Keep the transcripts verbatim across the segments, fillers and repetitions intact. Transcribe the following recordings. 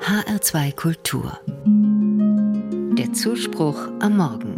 H R zwei Kultur. Der Zuspruch am Morgen.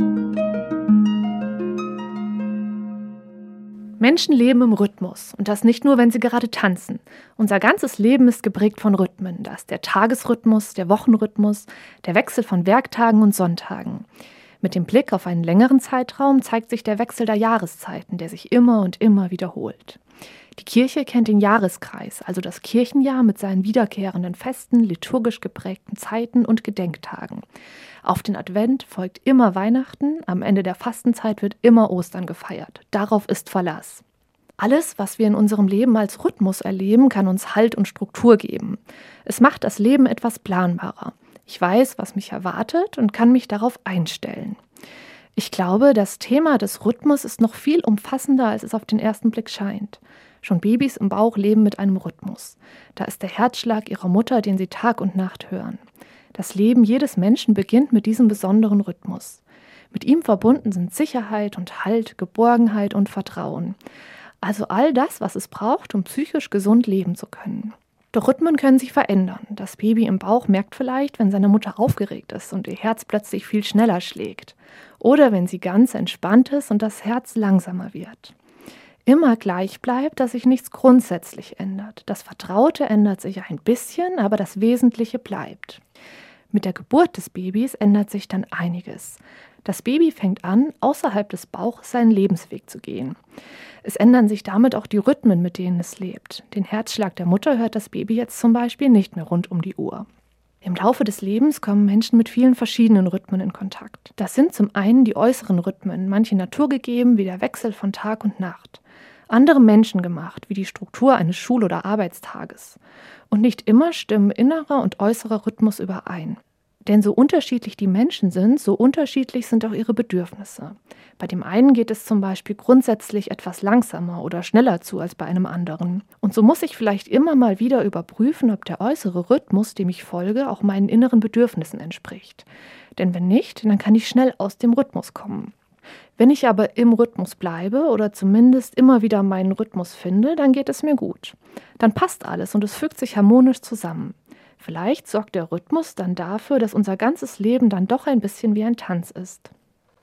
Menschen leben im Rhythmus und das nicht nur, wenn sie gerade tanzen. Unser ganzes Leben ist geprägt von Rhythmen. Da ist der Tagesrhythmus, der Wochenrhythmus, der Wechsel von Werktagen und Sonntagen. Mit dem Blick auf einen längeren Zeitraum zeigt sich der Wechsel der Jahreszeiten, der sich immer und immer wiederholt. Die Kirche kennt den Jahreskreis, also das Kirchenjahr mit seinen wiederkehrenden Festen, liturgisch geprägten Zeiten und Gedenktagen. Auf den Advent folgt immer Weihnachten, am Ende der Fastenzeit wird immer Ostern gefeiert. Darauf ist Verlass. Alles, was wir in unserem Leben als Rhythmus erleben, kann uns Halt und Struktur geben. Es macht das Leben etwas planbarer. Ich weiß, was mich erwartet und kann mich darauf einstellen. Ich glaube, das Thema des Rhythmus ist noch viel umfassender, als es auf den ersten Blick scheint. Schon Babys im Bauch leben mit einem Rhythmus. Da ist der Herzschlag ihrer Mutter, den sie Tag und Nacht hören. Das Leben jedes Menschen beginnt mit diesem besonderen Rhythmus. Mit ihm verbunden sind Sicherheit und Halt, Geborgenheit und Vertrauen. Also all das, was es braucht, um psychisch gesund leben zu können. Doch Rhythmen können sich verändern. Das Baby im Bauch merkt vielleicht, wenn seine Mutter aufgeregt ist und ihr Herz plötzlich viel schneller schlägt. Oder wenn sie ganz entspannt ist und das Herz langsamer wird. Immer gleich bleibt, dass sich nichts grundsätzlich ändert. Das Vertraute ändert sich ein bisschen, aber das Wesentliche bleibt. Mit der Geburt des Babys ändert sich dann einiges. Das Baby fängt an, außerhalb des Bauches seinen Lebensweg zu gehen. Es ändern sich damit auch die Rhythmen, mit denen es lebt. Den Herzschlag der Mutter hört das Baby jetzt zum Beispiel nicht mehr rund um die Uhr. Im Laufe des Lebens kommen Menschen mit vielen verschiedenen Rhythmen in Kontakt. Das sind zum einen die äußeren Rhythmen, manche naturgegeben, wie der Wechsel von Tag und Nacht. Andere menschengemacht, wie die Struktur eines Schul- oder Arbeitstages. Und nicht immer stimmen innerer und äußerer Rhythmus überein. Denn so unterschiedlich die Menschen sind, so unterschiedlich sind auch ihre Bedürfnisse. Bei dem einen geht es zum Beispiel grundsätzlich etwas langsamer oder schneller zu als bei einem anderen. Und so muss ich vielleicht immer mal wieder überprüfen, ob der äußere Rhythmus, dem ich folge, auch meinen inneren Bedürfnissen entspricht. Denn wenn nicht, dann kann ich schnell aus dem Rhythmus kommen. Wenn ich aber im Rhythmus bleibe oder zumindest immer wieder meinen Rhythmus finde, dann geht es mir gut. Dann passt alles und es fügt sich harmonisch zusammen. Vielleicht sorgt der Rhythmus dann dafür, dass unser ganzes Leben dann doch ein bisschen wie ein Tanz ist.